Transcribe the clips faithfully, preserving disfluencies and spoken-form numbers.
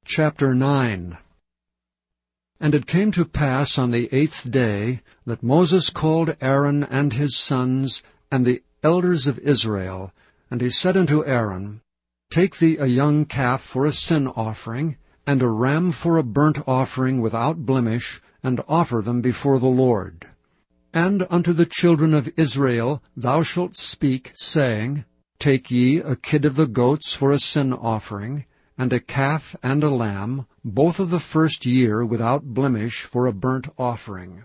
Chapter nine. And it came to pass on the eighth day that Moses called Aaron and his sons and the elders of Israel, and he said unto Aaron, Take thee a young calf for a sin offering, and a ram for a burnt offering without blemish, and offer them before the Lord. And unto the children of Israel thou shalt speak, saying, Take ye a kid of the goats for a sin offering, and a calf and a lamb, both of the first year without blemish for a burnt offering.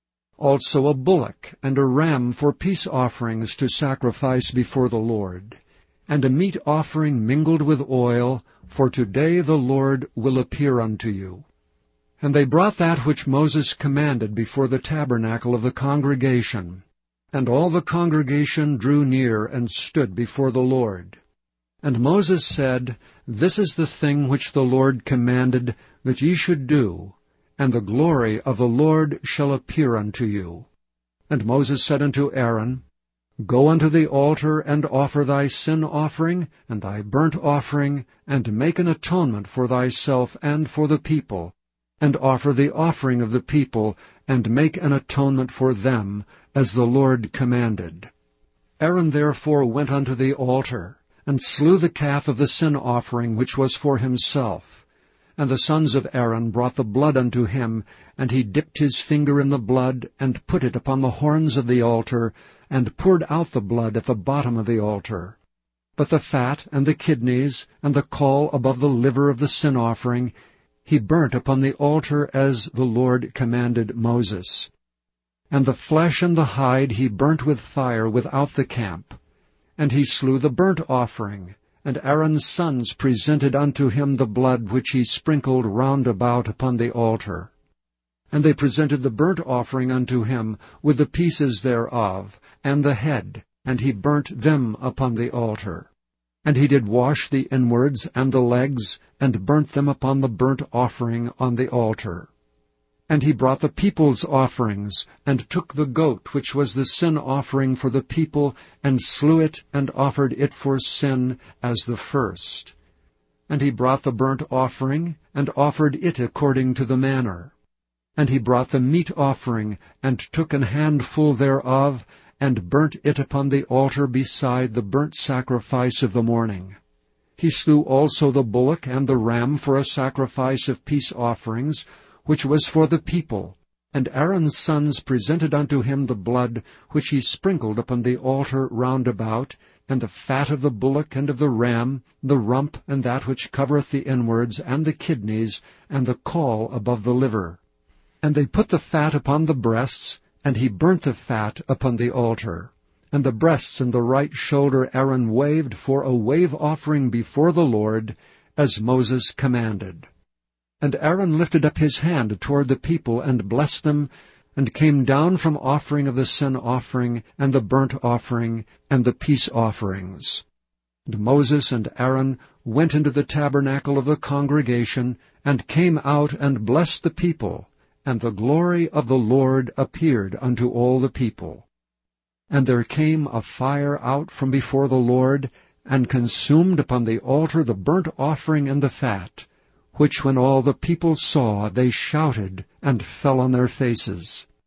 Also a bullock and a ram for peace offerings to sacrifice before the Lord, and a meat offering mingled with oil, for today the Lord will appear unto you. And they brought that which Moses commanded before the tabernacle of the congregation. And all the congregation drew near and stood before the Lord. And Moses said, This is the thing which the Lord commanded that ye should do, and the glory of the Lord shall appear unto you. And Moses said unto Aaron, Go unto the altar, and offer thy sin offering, and thy burnt offering, and make an atonement for thyself and for the people, and offer the offering of the people, and make an atonement for them, as the Lord commanded. Aaron therefore went unto the altar, and slew the calf of the sin offering which was for himself. And the sons of Aaron brought the blood unto him, and he dipped his finger in the blood, and put it upon the horns of the altar, and poured out the blood at the bottom of the altar. But the fat and the kidneys, and the caul above the liver of the sin offering, he burnt upon the altar as the Lord commanded Moses. And the flesh and the hide he burnt with fire without the camp. And he slew the burnt offering, and Aaron's sons presented unto him the blood which he sprinkled round about upon the altar. And they presented the burnt offering unto him, with the pieces thereof, and the head, and he burnt them upon the altar. And he did wash the inwards and the legs, and burnt them upon the burnt offering on the altar. And he brought the people's offerings, and took the goat which was the sin offering for the people, and slew it, and offered it for sin as the first. And he brought the burnt offering, and offered it according to the manner. And he brought the meat offering, and took an handful thereof, and burnt it upon the altar beside the burnt sacrifice of the morning. He slew also the bullock and the ram for a sacrifice of peace offerings, which was for the people. And Aaron's sons presented unto him the blood which he sprinkled upon the altar round about, and the fat of the bullock and of the ram, the rump and that which covereth the inwards, and the kidneys, and the caul above the liver. And they put the fat upon the breasts, and he burnt the fat upon the altar. And the breasts and the right shoulder Aaron waved for a wave offering before the Lord, as Moses commanded. And Aaron lifted up his hand toward the people, and blessed them, and came down from offering of the sin offering, and the burnt offering, and the peace offerings. And Moses and Aaron went into the tabernacle of the congregation, and came out and blessed the people, and the glory of the Lord appeared unto all the people. And there came a fire out from before the Lord, and consumed upon the altar the burnt offering and the fat, which when all the people saw, they shouted, and fell on their faces.